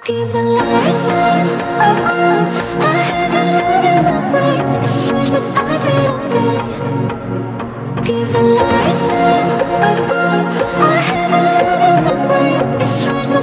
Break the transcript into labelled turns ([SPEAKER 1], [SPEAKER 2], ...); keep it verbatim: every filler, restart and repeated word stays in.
[SPEAKER 1] Keep the lights on, I'm on. I have a lot in my brain. It's strange, but I feel okay. Keep the lights on, I'm on. I have a lot in my brain. It's strange, but